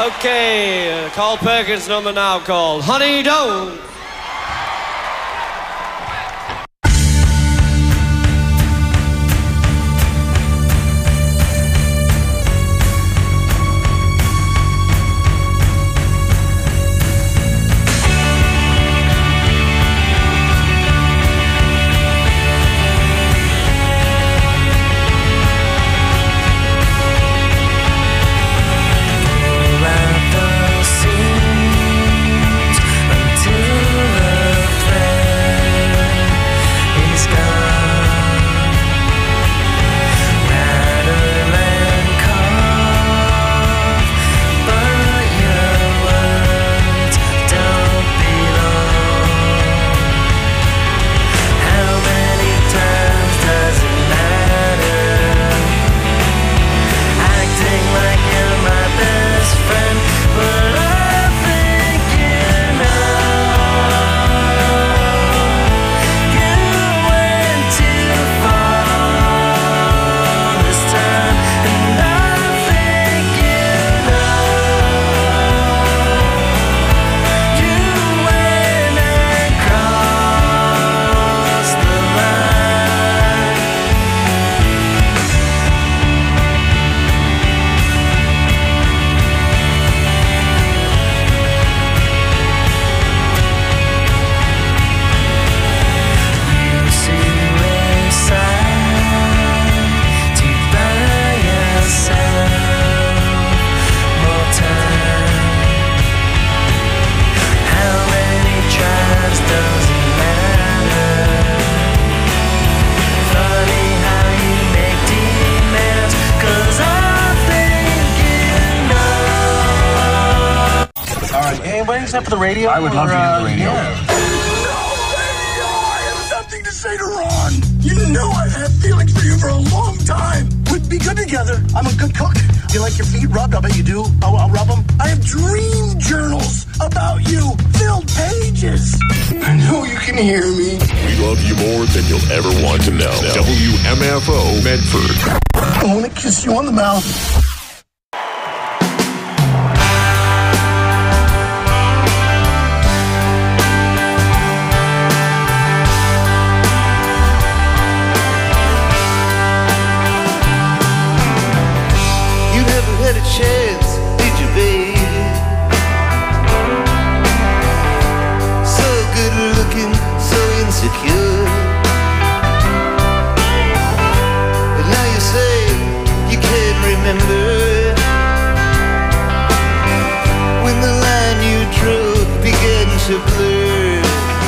Okay, Carl Perkins' number now called Honey Don't. Except for the radio? I would love to hear the radio. Yeah. I have something to say to Ron. You know I've had feelings for you for a long time. We'd be good together. I'm a good cook. You like your feet rubbed? I bet you do. I'll rub them. I have dream journals about you. Filled pages. I know you can hear me. We love you more than you'll ever want to know. WMFO Medford. I want to kiss you on the mouth. Chance, did you, baby? So good looking, so insecure. And now you say you can't remember when the line you drew began to blur.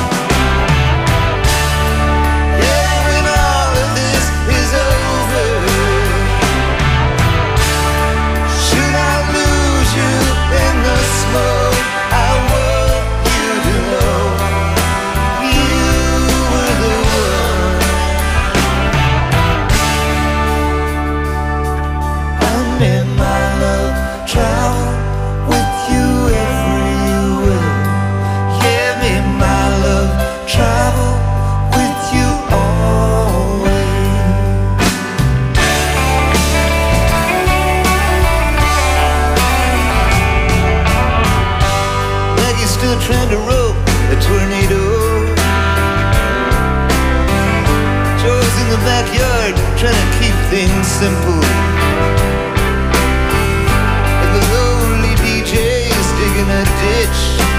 Yeah, when all of this is over, in the smoke, I want you to know you were the one. I made my love travel with you everywhere. Yeah, made my love travel with you always. Still trying to rope a tornado. Joe's in the backyard trying to keep things simple, and the lonely DJ's digging a ditch,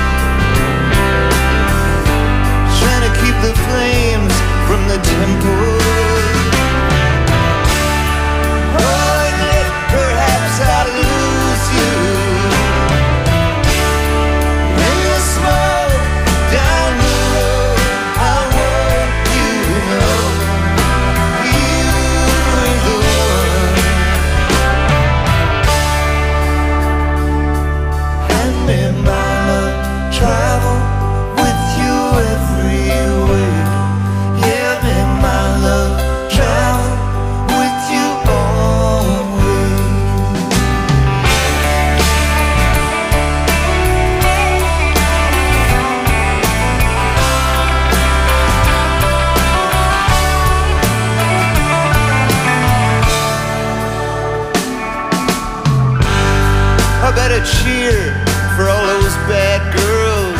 trying to keep the flames from the temple. Oh, and yet perhaps I'll lose you. Down the road, I want you to know you were the one. for all those bad girls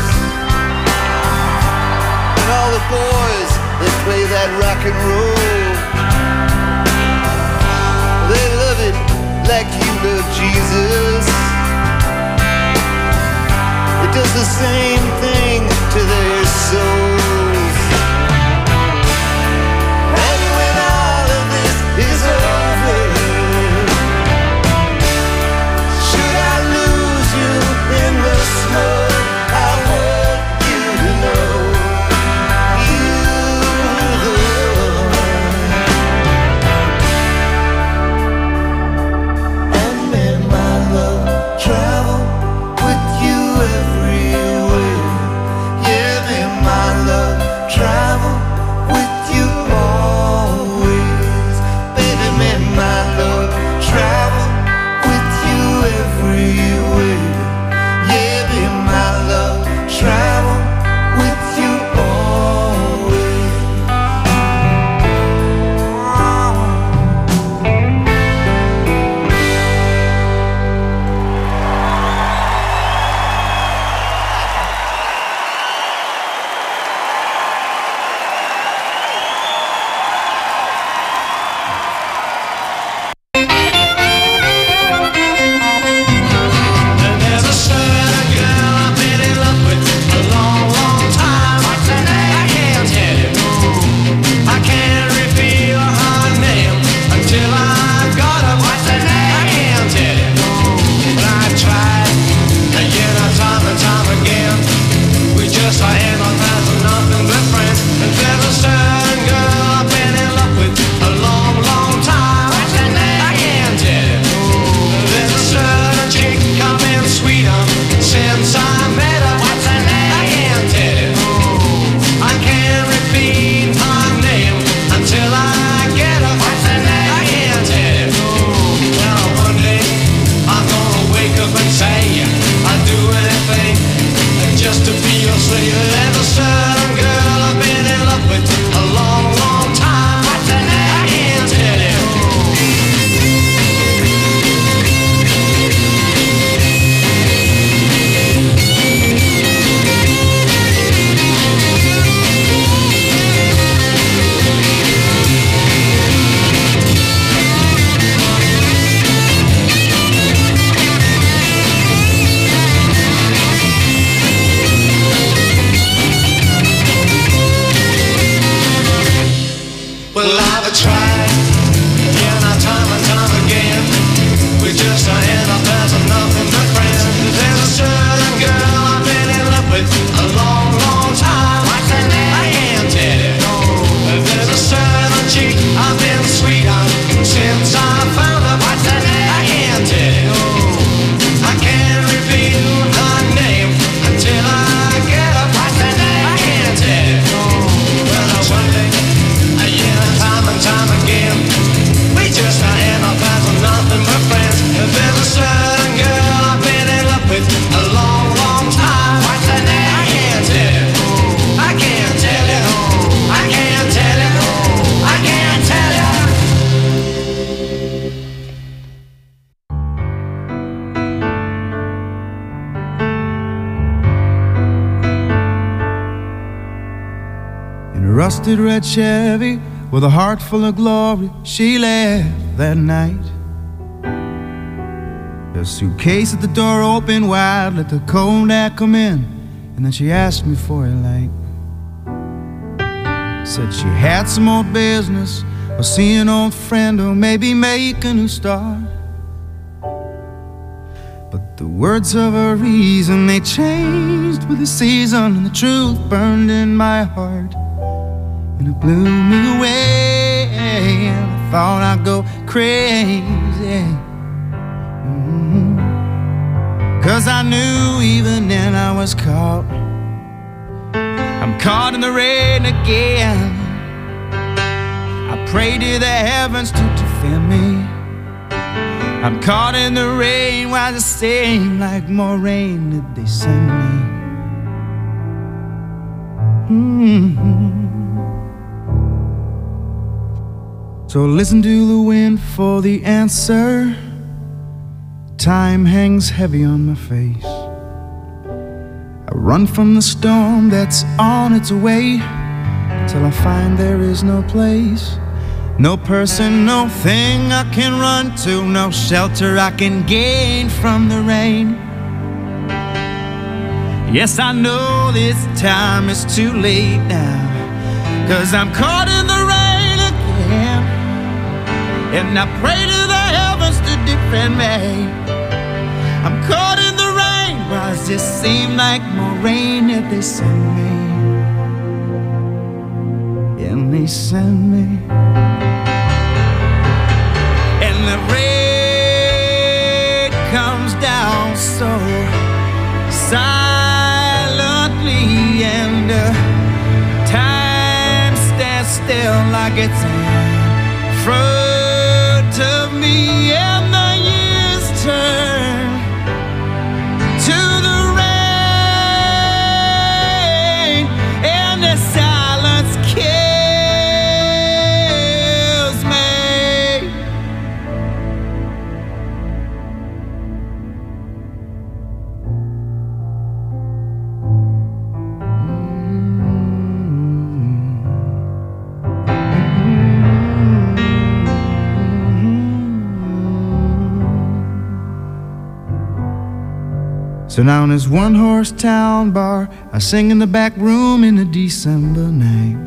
and all the boys that play that rock and roll. They love it like you love Jesus. It does the same thing to their souls. And when all of this is over, should I lose you in the snow, I want you to know you're the one. And may my love travel with you everywhere. Yeah, may my love travel with you always. Baby, may my love travel with you everywhere. Yeah, may my love travel with you always. And there's a certain girl I've been in love with a long, long time. What's her name? I can't tell you. I can't reveal her name until I got her. What's her name? I can't tell you. But I tried again, time and time again. We just end up as nothing but friends. And there's a certain girl I've been in love with a long, long time. What's her name? I can't tell you. There's a certain chick coming sweeter since I met her. What's her name? I can't tell you. I can't repeat her name until I get her. What's her name? I can't tell you. Well, one day I'm gonna wake up and say I'd do anything just to be your slave. There's a certain girl I've been in love with a long, long time. What's her name? I can't tell you. Well, I've tried, time and time again. We just end up as nothing but friends. There's a certain girl I've been in love with a long, long time. What's her name? I can't tell you. There's a certain chick I've been sweet on since I found her. What's her name? I can't tell you. I can't reveal her name until I get her. What's her name? I can't tell you. Well, one day, time and time again, we just end up as nothing but friends. There's a certain girl I've been in love with a long, long time. What's her name? I can't tell you. I can't tell you. I can't tell you. I can't tell you. In a rusted red Chevy with a heart full of glory, she left that night. Her suitcase at the door open wide, let the cold air come in, and then she asked me for a light. Said she had some old business, or see an old friend, or maybe make a new start. But the words of her reason, they changed with the season, and the truth burned in my heart, and it blew me away. I thought I'd go crazy. 'Cause I knew even then I was caught. I'm caught in the rain again. I pray to the heavens to defend me. I'm caught in the rain while it seemed like more rain did they send me. So listen to the wind for the answer. Time hangs heavy on my face. I run from the storm that's on its way, till I find there is no place, no person, no thing I can run to, no shelter I can gain from the rain. Yes, I know this time is too late now, 'cause I'm caught in the rain again, and I pray to the heavens to defend me. I'm caught in the rain, why does it seem like more rain that they send me? And they send me, and the rain comes down so silently, and time stands still like it's in front of me, and the years turn to the rain, and the silence kills me. So now in this one-horse town bar, I sing in the back room in the December night.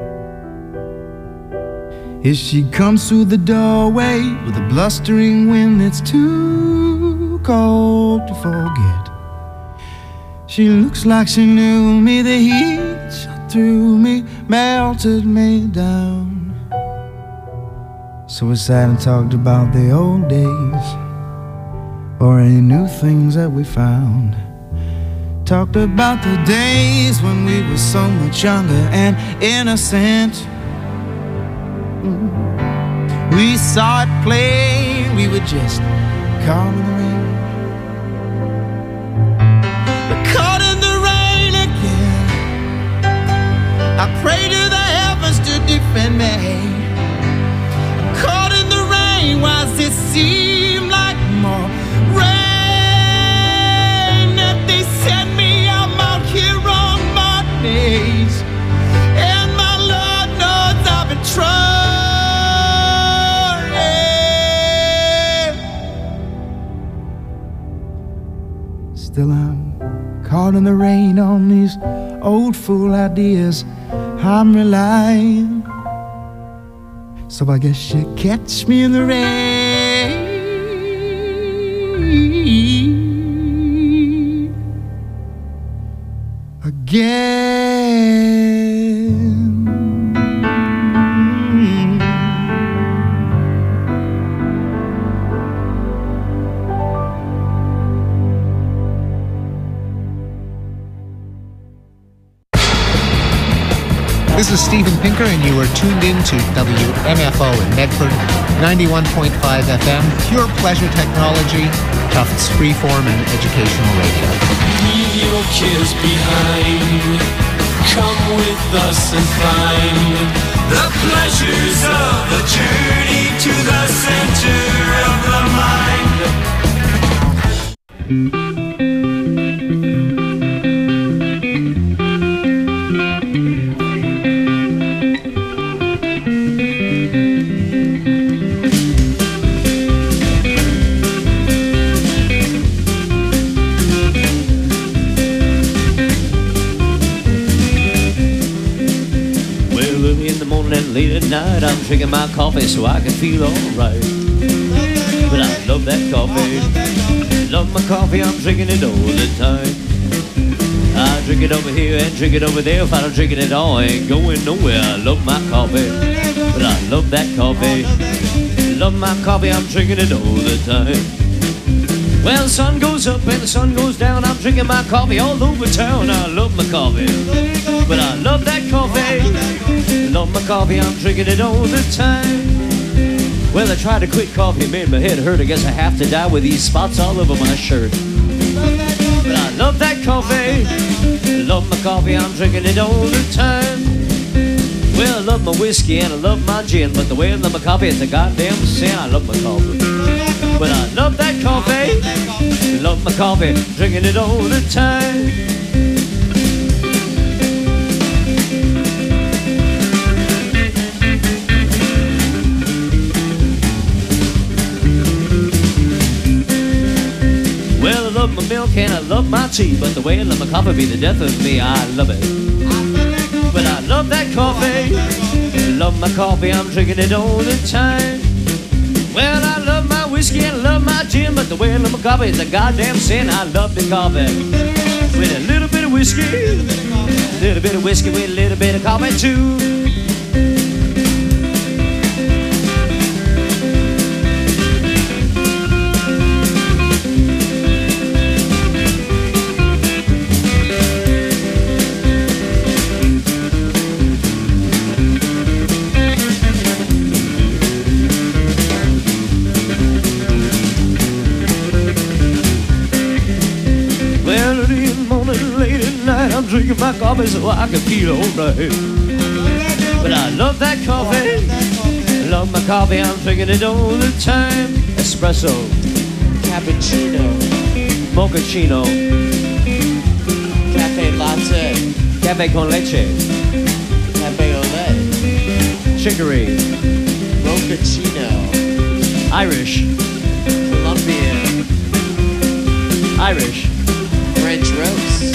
As she comes through the doorway with a blustering wind that's too cold to forget. She looks like she knew me, the heat shot through me, melted me down. So we sat and talked about the old days, or any new things that we found. Talked about the days when we were so much younger and innocent. We saw it plain, we were just caught in the rain. But caught in the rain again, I pray to the heavens to defend me. Caught in the rain, why does it seem like more rain that they send me? I'm out here on my knees, and my Lord knows I've been trying. Still I'm caught in the rain on these old fool ideas I'm relying. So I guess you catch me in the rain again. This is Steven Pinker, and you are tuned in to WMFO in Medford, 91.5 FM, pure pleasure technology, Tufts freeform and educational radio. Leave your kids behind. Come with us and find the pleasures of the journey to the center of the mind. Late at night, I'm drinking my coffee so I can feel alright. But I love that coffee. Love my coffee, I'm drinking it all the time. I drink it over here and drink it over there. If I don't drink it at all, I ain't going nowhere. I love my coffee, but I love that coffee. Love my coffee, I'm drinking it all the time. Well, the sun goes up and the sun goes down. I'm drinking my coffee all over town. I love my coffee, but I love that coffee. Love my coffee, I'm drinking it all the time. Well, I tried to quit coffee, made my head hurt. I guess I have to die with these spots all over my shirt. But I love that coffee. Love my coffee, I'm drinking it all the time. Well, I love my whiskey and I love my gin, but the way I love my coffee is a goddamn sin. I love my coffee, but I love that coffee. Love my coffee, drinking it all the time. love my milk and I love my tea, but the way I love my coffee be the death of me. I love it. But I love that coffee. Love my coffee, I'm drinking it all the time. Well, I love my whiskey and I love my gin, but the way I love my coffee is a goddamn sin. I love the coffee with a little bit of whiskey, a little bit of whiskey with a little bit of coffee too. I'm drinking my coffee so I can feel alright. But I love that coffee. Love my coffee, I'm drinking it all the time. Espresso, Cappuccino, mochaccino, cafe latte, cafe con leche, cafe au lait, chicory, mochaccino, Irish, Colombian, Irish, French roast.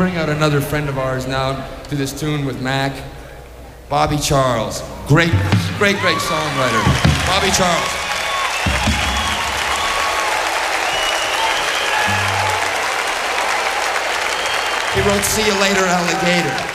bring out another friend of ours now to this tune with Mac. Bobby Charles. Great songwriter. Bobby Charles. He wrote See You Later, Alligator.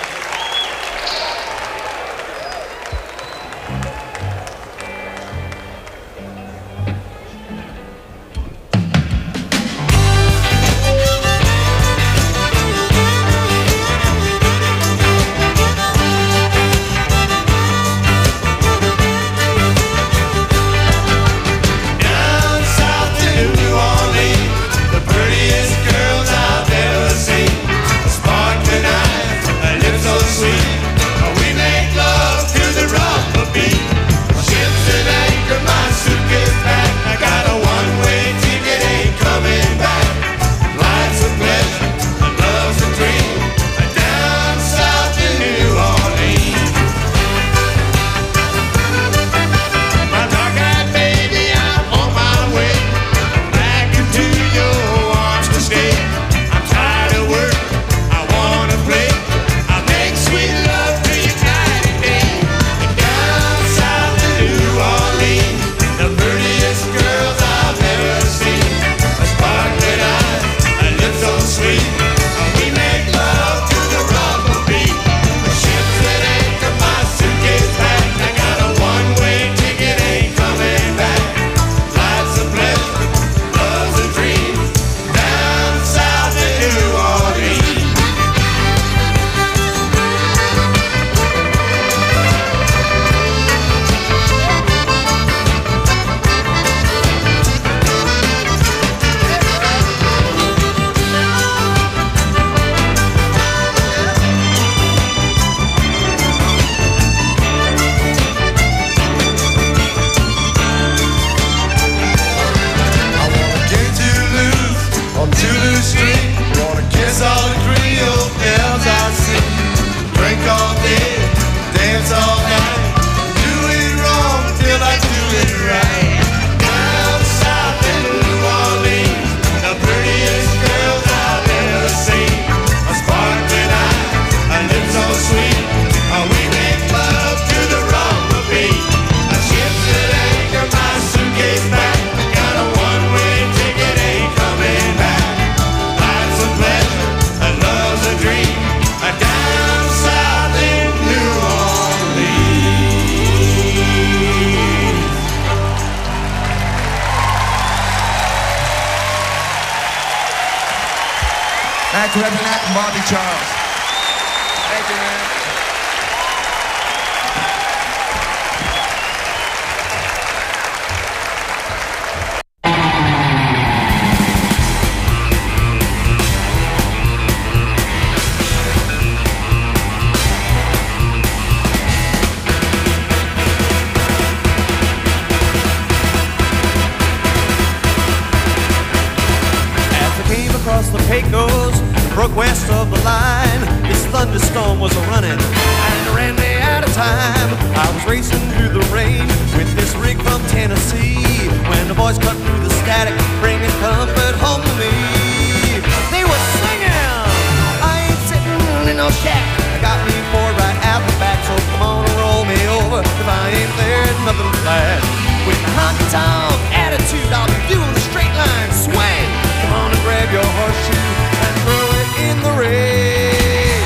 Reverend Mac and Bobby Charles. Thank you, man. As I came across the Pecos, broke west of the line, this thunderstorm was a-running and ran me out of time. I was racing through the rain with this rig from Tennessee when the boys cut through the static, bringing comfort home to me. They were singing, I ain't sitting in no shack. I got me poured right out the back, so come on and roll me over. If I ain't there, nothing flat. With my honky-tonk attitude, I'll be doing the straight line swing. Come on and grab your horseshoe and throw it in the rain.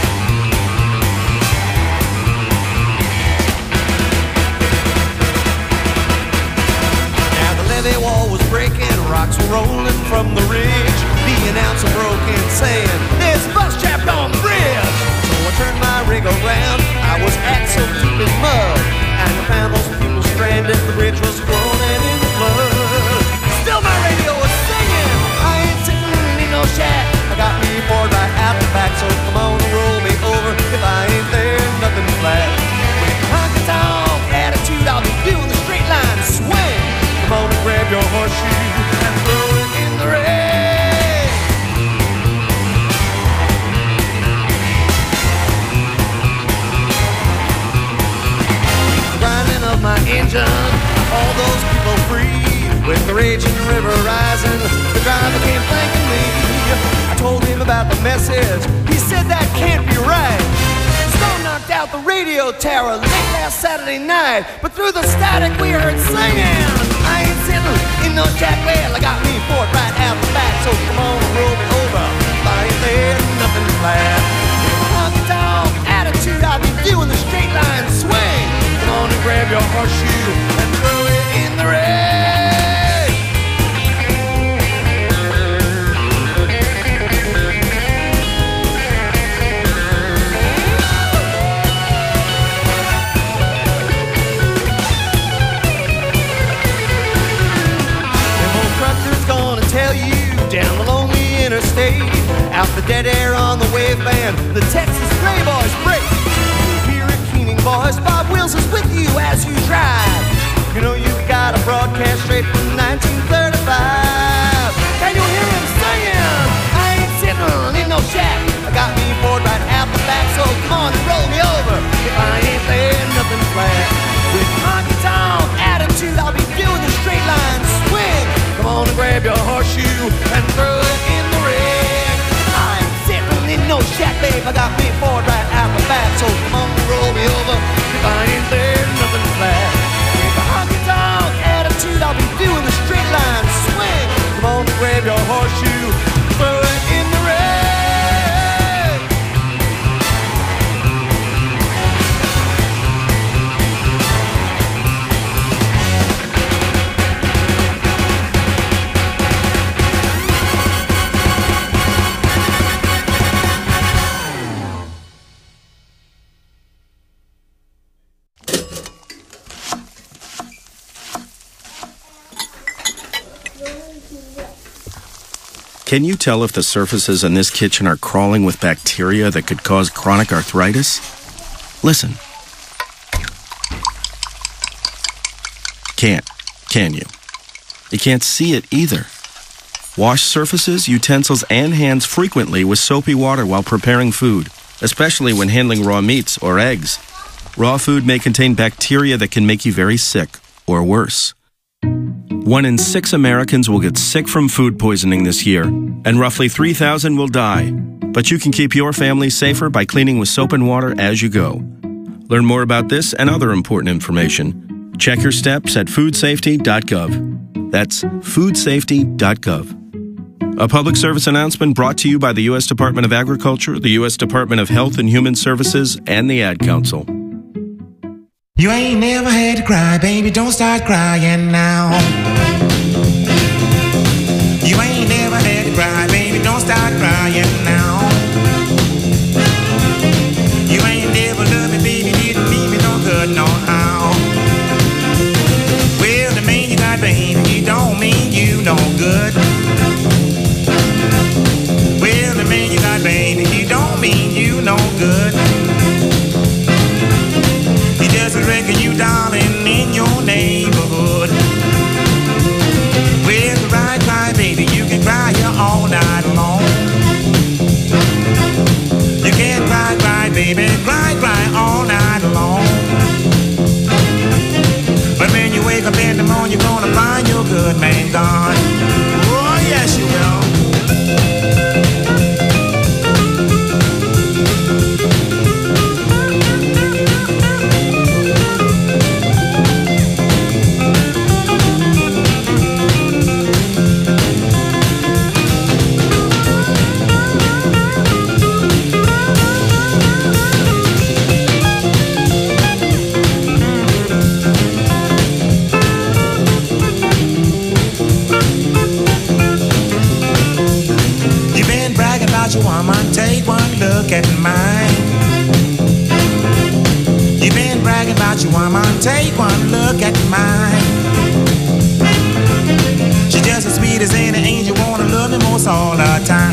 Now the levee wall was breaking, rocks were rolling from the ridge. The announcer broke in saying, "There's a bus trapped on the bridge." So I turned my rig around, I was axle deep in mud, and I found those people stranded, the bridge was rolling in the flood. Still my radio was singing, I ain't sitting in no shack. I got me poured right out the back, so come on and roll me over. If I ain't there, nothing flat. With a honky-tonk attitude, I'll be doing the straight line swing. Come on and grab your horseshoe and throw it in the rain. The grinding of my engine, all those people free. With the raging river rising, the driver came thanking me. I told him about the message. He out the radio tower late last Saturday night, but through the static we heard singing. I ain't sitting in no shack. Well, I got me Ford right out the back, so come on, roll me over. I ain't there, nothing flat. Honky tonk attitude, I'll be doing the straight line swing. Come on and grab your horseshoe and throw it in the rain. Tell you down the lonely interstate, out the dead air on the wave band, the Texas Stray Boys break. Here at Keening Boys, Bob Wills is with you as you drive. You know you've got a broadcast straight from 1935. Can you hear him singing? I ain't sitting in no shack. I got me Ford right out the back, so come on and roll me over. If I ain't there, nothing flat. With honky tonk attitude, I'll be doing the straight line swing. Come on and grab your horseshoe and throw it in the ring. I ain't sitting in no shack, babe. I got me Ford right out the back, so come on and roll me over. If I ain't there, nothing flat. With a honky tonk attitude, I'll be doing the straight line swing. Come on and grab your horseshoe, throw it in the ring. Can you tell if the surfaces in this kitchen are crawling with bacteria that could cause chronic arthritis? Listen. Can't, can you? You can't see it either. Wash surfaces, utensils, and hands frequently with soapy water while preparing food, especially when handling raw meats or eggs. Raw food may contain bacteria that can make you very sick, or worse. 1 in 6 Americans will get sick from food poisoning this year, and roughly 3,000 will die. But you can keep your family safer by cleaning with soap and water as you go. Learn more about this and other important information. Check your steps at foodsafety.gov. That's foodsafety.gov. A public service announcement brought to you by the U.S. Department of Agriculture, the U.S. Department of Health and Human Services, and the Ad Council. You ain't never had to cry, baby, don't start crying now. You ain't never had to cry, baby, don't start crying now. You ain't never loved me, baby, didn't mean me no good, no how. Well, the man you got, baby, he don't mean you no good. Well, the man you got, baby, he don't mean you no good. Just reckon you, darling, in your neighborhood. With the right cry, baby, you can cry here all night long. You can cry, cry, baby, cry, cry all night long. But when you wake up in the morning, you're gonna find your good man gone. Oh, yes, you will. Your woman, take one look at mine. You've been bragging about your woman, take one look at mine. She's just as sweet as any angel, wanna love me most all the time.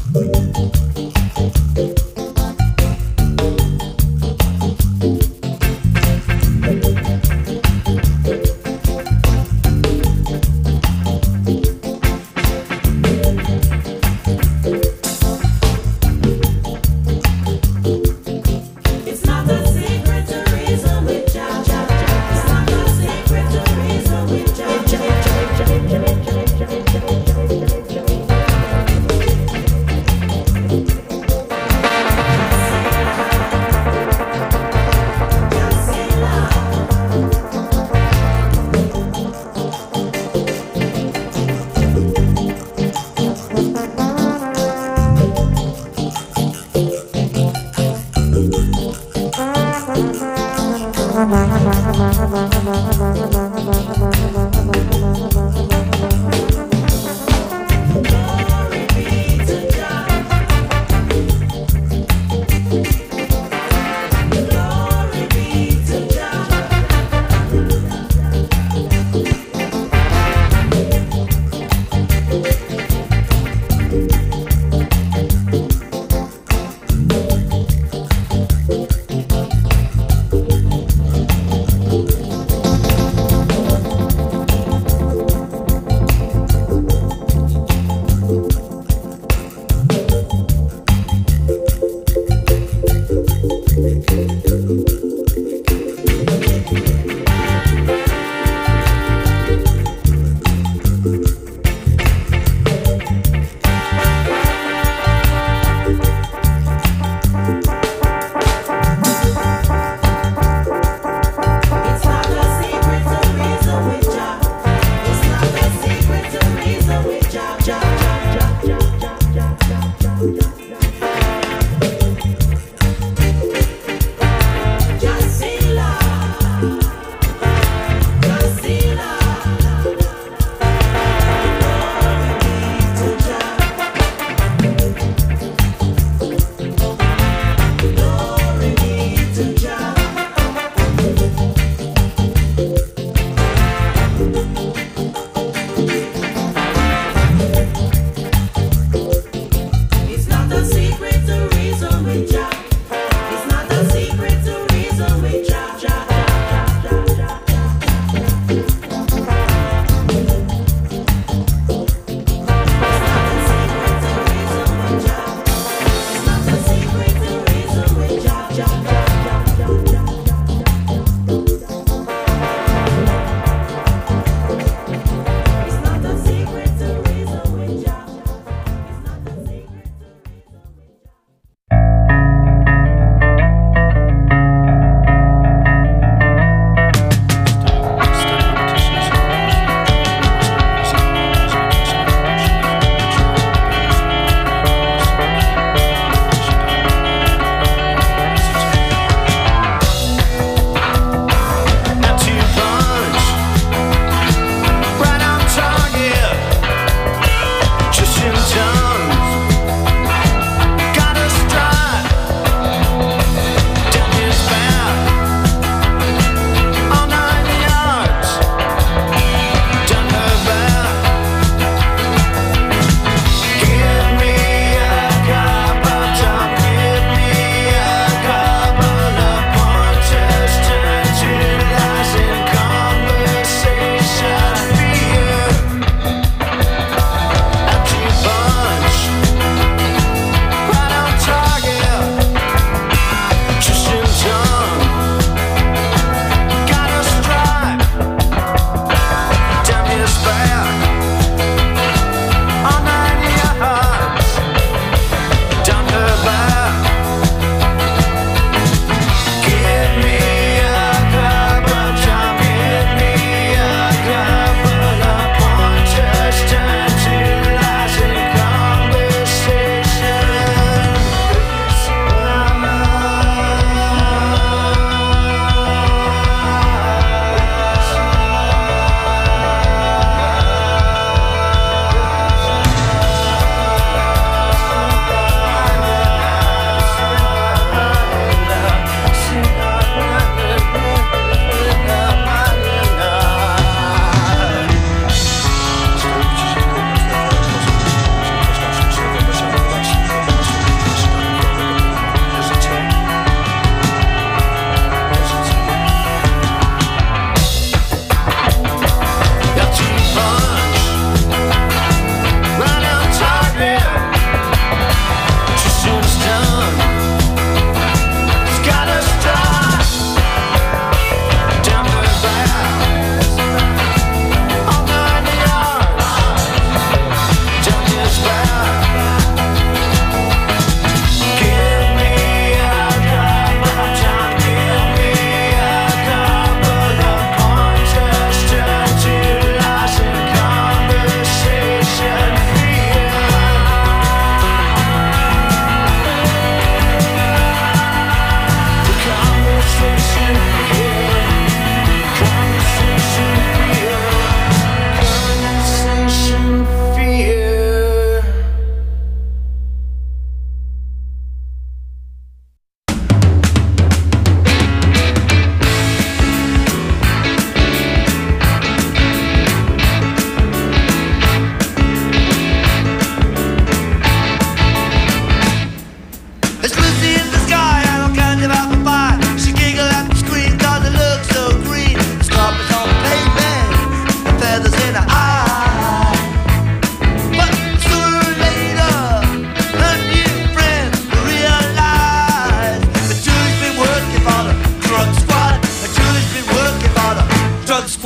It's not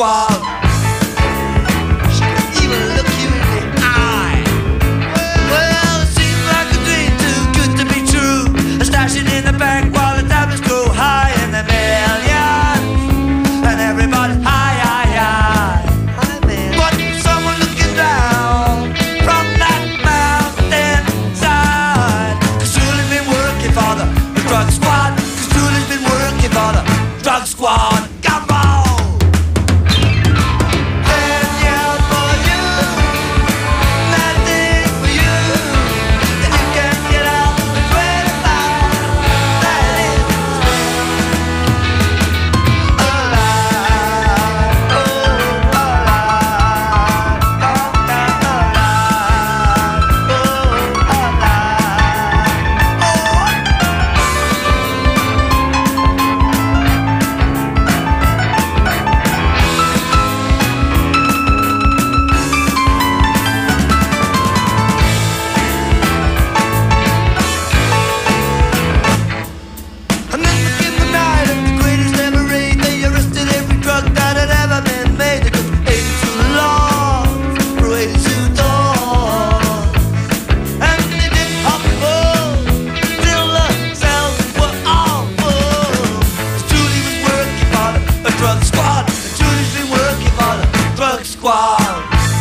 squad. She can even look you in the eye. Well, it seems like a dream too good to be true. A stashing in the bank while the tablets go high in the millions, and everybody's high, high, high. But someone looking down from that mountain side. 'Cause Julie's been working for the drug squad. 'Cause Julie's been working for the drug squad. Come on! 10 years for you, nothing for you, and you can get out with 25. That is alive, oh, And then in the night of the greatest ever raid, they arrested every drug that had ever been made. They took 82 laws for 82 doors, and they didn't pop the ball till the cells were all full. 'Cause Julie was working for the drug squad, and Julie's been working for the drug squad.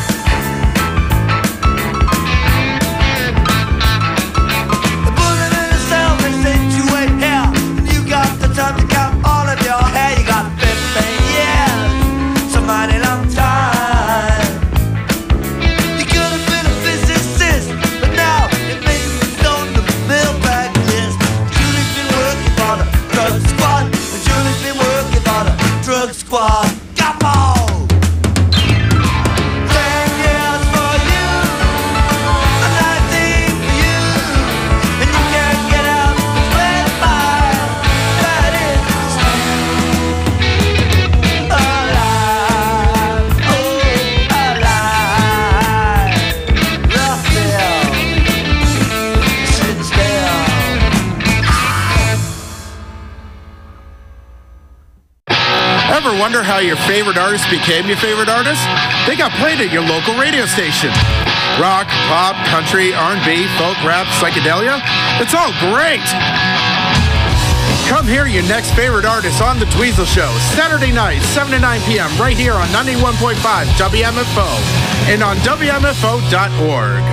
They put him in a cell, they said you wait here, and you got the time to count all of your hair. You got 15 years, some mighty long time. You could have been a physicist, but now it makes me on the mailbag list. Julie's been working for the drug squad, and Julie's been working for the drug squad. Come on! 10 years for you, and 19 for you, and you can't get out with 25. That is alive, oh, alive. Roughdale, sitting still. Ever wonder how your favorite artist became your favorite artist? They got played at your local radio station. Rock, pop, country, R&B, folk, rap, psychedelia. It's all great. Come hear your next favorite artist on The Dweezil Show, Saturday night, 7 to 9 p.m. right here on 91.5 WMFO and on WMFO.org.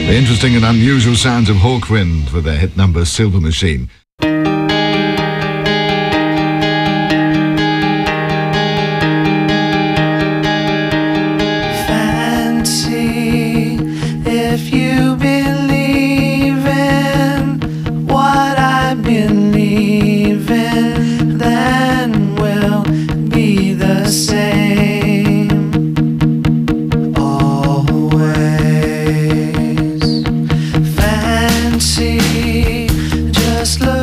The interesting and unusual sounds of Hawkwind with their hit number Silver Machine. Fancy if you believe in what I believe in, then we'll be the same always. Fancy just look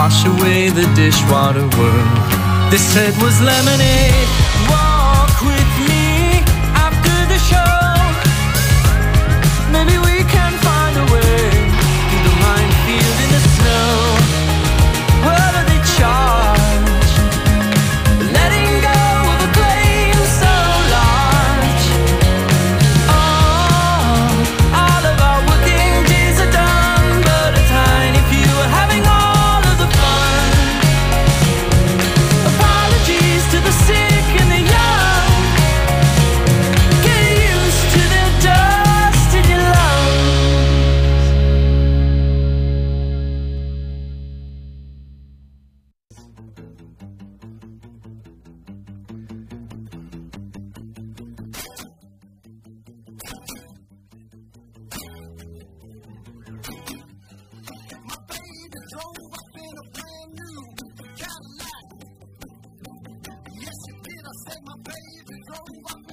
wash away the dishwater world. This head was lemonade. Walk with me after the show. Maybe we can find a way through the minefield in the snow. What do they charge? Letting go of a claim so large. Oh, all of our working days are done, but a tiny few are having all of the fun. Apologies to the sick and the young. Get used to the dust in your lungs. Yes, you did. I said my baby drove up